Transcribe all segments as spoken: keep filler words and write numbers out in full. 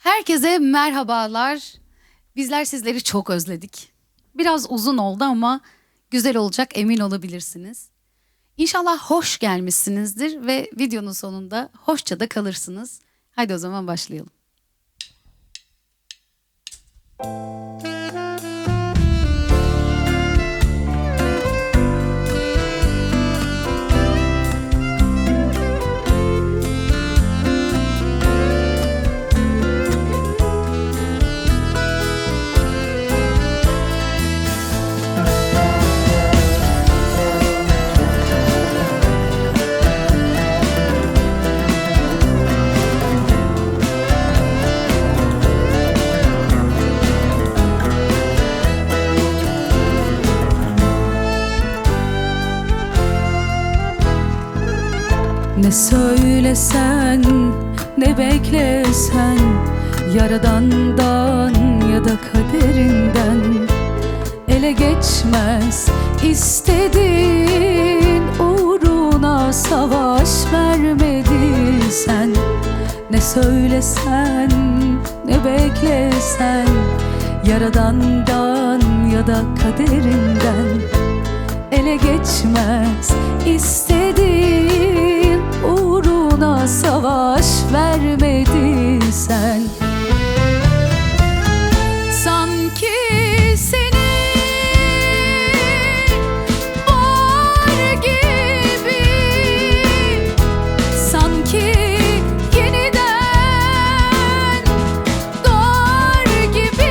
Herkese merhabalar. Bizler sizleri çok özledik. Biraz uzun oldu ama güzel olacak, emin olabilirsiniz. İnşallah hoş gelmişsinizdir ve videonun sonunda hoşça da kalırsınız. Haydi o zaman başlayalım. Ne söylesen, ne beklesen, Yaradan'dan ya da kaderinden ele geçmez. İstediğin uğruna savaş vermediysen, ne söylesen, ne beklesen, Yaradan'dan ya da kaderinden ele geçmez. İstediğin uğruna savaş vermediysen, sanki seni var gibi, sanki yeniden doğar gibi,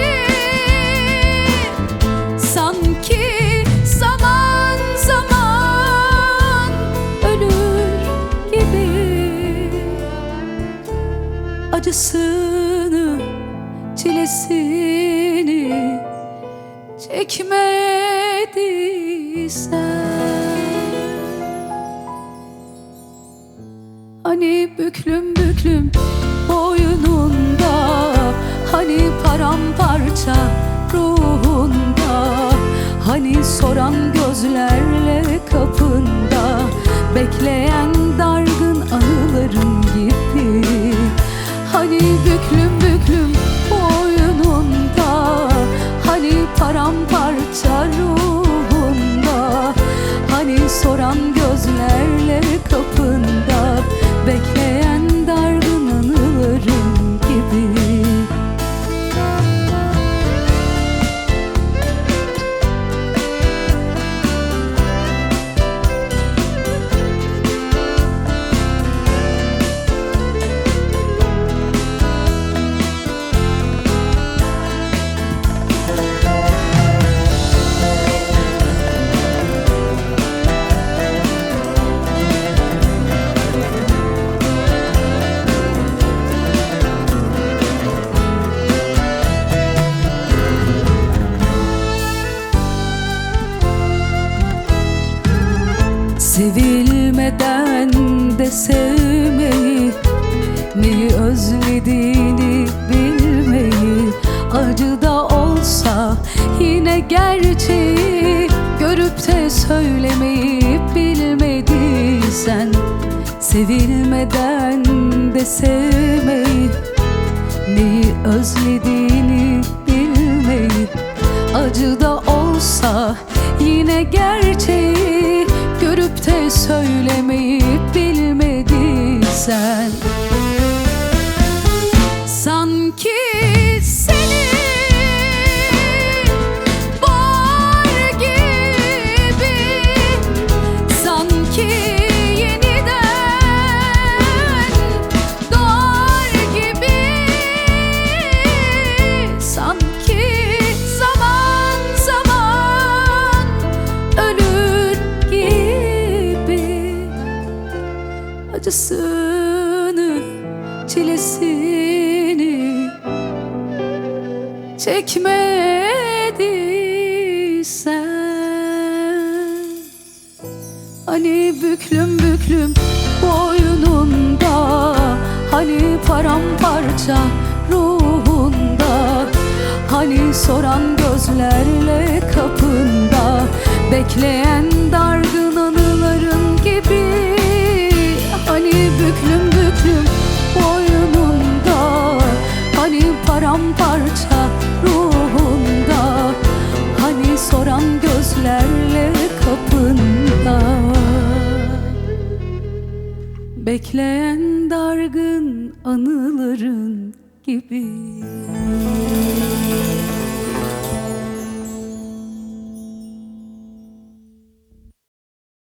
sanki zaman zaman ölür gibi, acısını, çilesini çekmediysen, hani büklüm büklüm boynunda, hani paramparça ruhunda, hani soran gözlerle kapında bekleyen dargın anıların gibi, hani büklüm büklüm boynunda, hani paramparça ruhunda, hani soran gözlerle kapında bekleyen dargın anıların gibi. Sevilmeden de sevmeyi, neyi özlediğini bilmeyi, acı da olsa yine gerçeği görüp de söylemeyi bilmediysen, sevilmeden de sevmeyi, neyi özlediğini bilmeyi, acı da olsa yine gerçeği görüp de söylemeyi bilmediysen, sanki seni var gibi, sanki yeniden doğar gibi, sanki zaman zaman ölür gibi, acısını, çilesini çekmediysen, hani büklüm büklüm boynunda, hani paramparça ruhunda, hani soran gözlerle kapında bekleyen dargın anıların gibi, hani büklüm büklüm boynunda, hani soran gözlerle kapında, bekleyen dargın anıların gibi.